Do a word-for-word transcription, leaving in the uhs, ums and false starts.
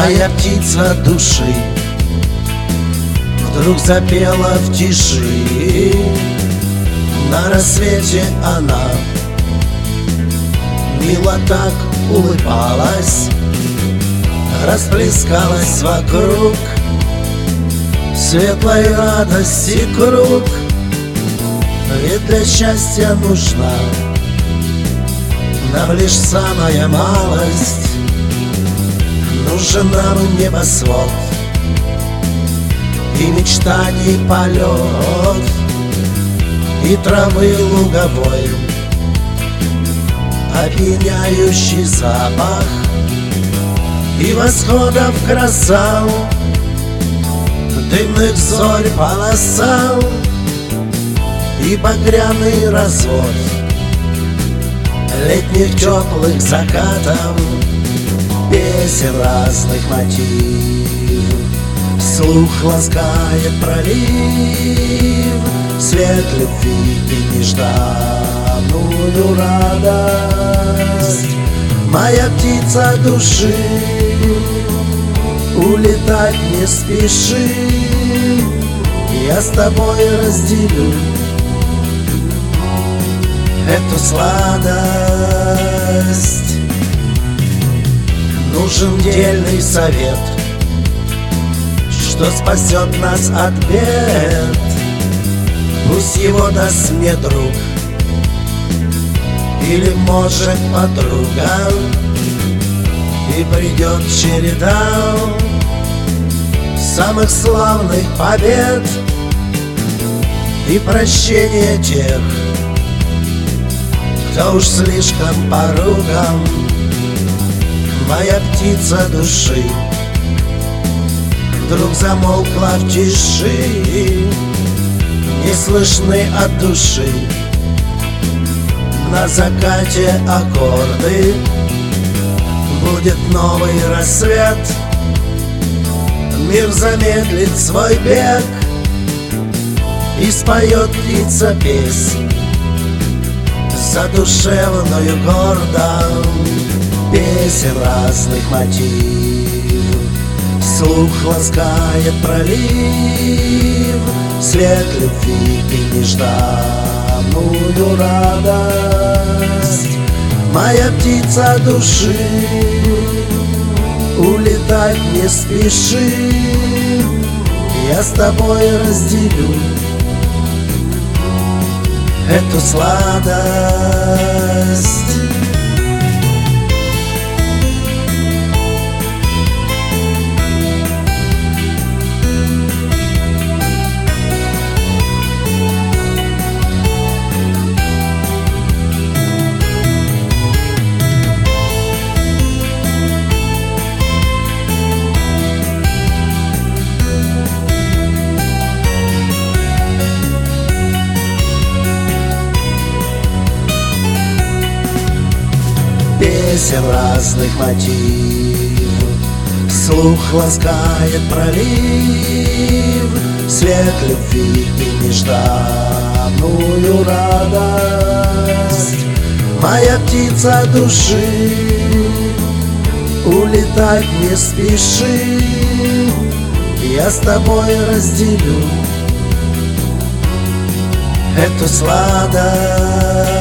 Моя птица души вдруг запела в тиши. На рассвете она мило так улыбалась, расплескалась вокруг светлой радости круг. Ведь для счастья нужна нам лишь самая малость. Нужен нам небосвод и мечтаний полет, и травы луговой опьяняющий запах, и восходов краса, дымных зорь полоса, и багряный развод летних теплых закатов, песен разных мотив. Слух ласкает пролив, свет любви и нежданную радость. Моя птица души, улетать не спеши, я с тобой разделю эту сладость. Нужен дельный совет, что спасет нас от бед. Пусть его даст мне друг или, может, подруга, и придет череда самых славных побед и прощения тех, кто уж слишком поруган. Моя птица души вдруг замолкла в тиши, не слышны от души на закате аккорды. Будет новый рассвет, мир замедлит свой бег, и споет птица песнь задушевную гордо, песен разных мотив. Слух ласкает пролив, свет любви и нежданную радость. Моя птица души, улетать не спеши, я с тобой разделю эту сладость. Песен разных мотив, слух ласкает пролив, свет любви и нежданную радость. Моя птица души, улетать не спеши, я с тобой разделю эту сладость.